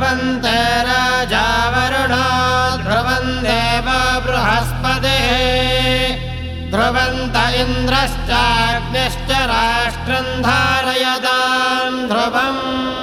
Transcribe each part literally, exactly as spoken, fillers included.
ध्रुवन्ते राजा वरुणो ध्रुवं देवो बृहस्पतिः ध्रुवन्त इन्द्रश्चाग्निश्च राष्ट्रं धारयतां ध्रुवम्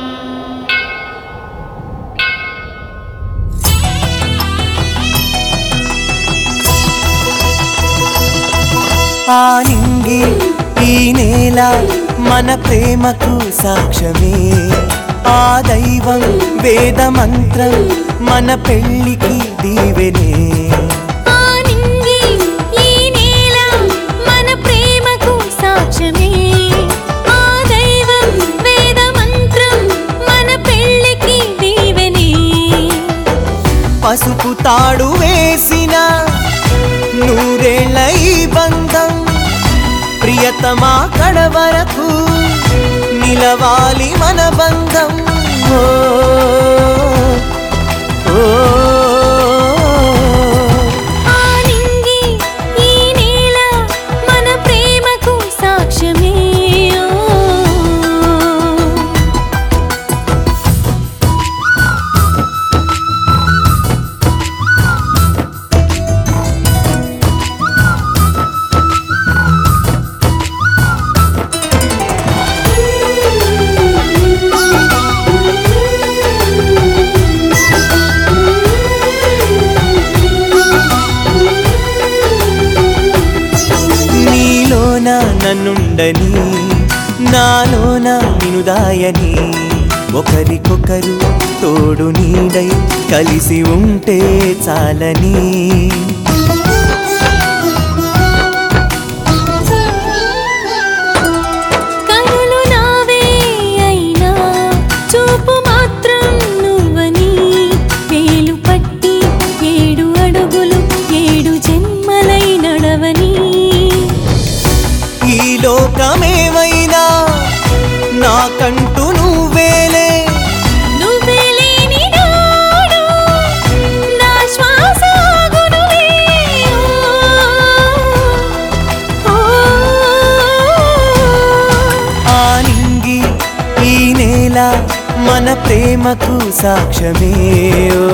ఆనింగి ఈ నేల మన ప్రేమకు సాక్ష్యమే ఆ దైవం వేద మంత్రం మన పెళ్ళికి దీవెనే ఆనింగి ఈ నేల మన ప్రేమకు సాక్ష్యమే ఆ దైవం వేద మంత్రం మన పెళ్ళికి దీవెనే పసుపు తాడు వేసిన నూరేళ్ళ ఈ బంధం ప్రియతమా కడ వరకు నిలవాలి మన బంధం ఓ ఓ ఆనింగి ఈ నేల మన ప్రేమకు సాక్ష్యమే నన్నుండని నాలోన నినుదాయని ఒకరికొకరు తోడు నీడై కలిసి ఉంటే చాలని కనులు నావే అయినా చూపు మాత్రం నువ్వని వేలు పట్టి ఏడు అడుగులు ఏడు జన్మలై నడవని ఈ లోకమేమైనా నాకంటూ నువ్వేలే నువ్వే లేని నాడు నా శ్వాస ఆగునులే ఓ ఆనింగి ఈ నేల మన ప్రేమకు సాక్ష్యమే ఓ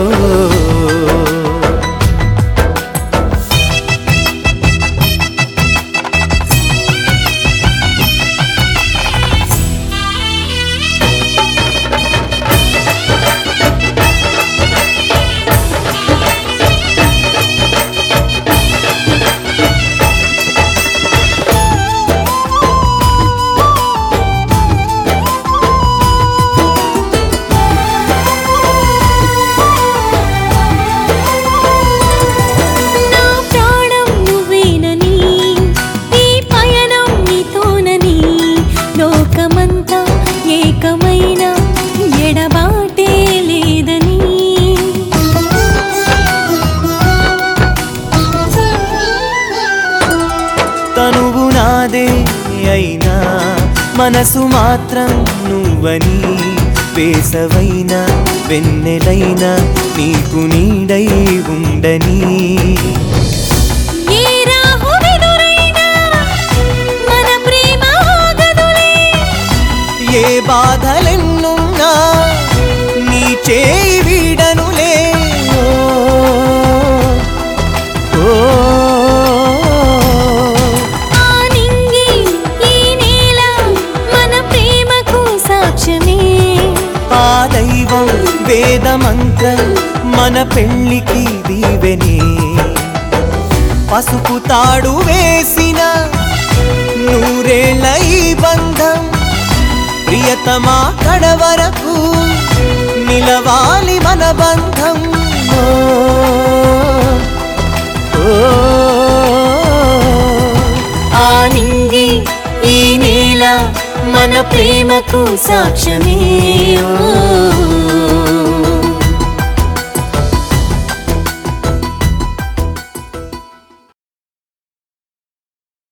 తనువు నాదే అయినా మనసు మాత్రం నువ్వని వేసవైనా వెన్నెలైనా నీకు నీడై ఉండని ఏ రాహువెదురైనా మన ప్రేమ ఆగదులే ఏ బాధలెన్నున్నా నీ చేయి వీడనులే ఓ ఆనింగి ఈ నేల మన ప్రేమకు సాక్ష్యమే ఆ దైవం వేద మంత్రం మన పెళ్ళికి దీవెనే పసుపు తాడు వేసిన నూరేళ్ళ ఈ బంధం ప్రియతమా కడ వరకు నిలవాలి మన బంధం ఓ ఓ ఆనింగి ఈ నేల మన ప్రేమకు సాక్ష్యమే ఓ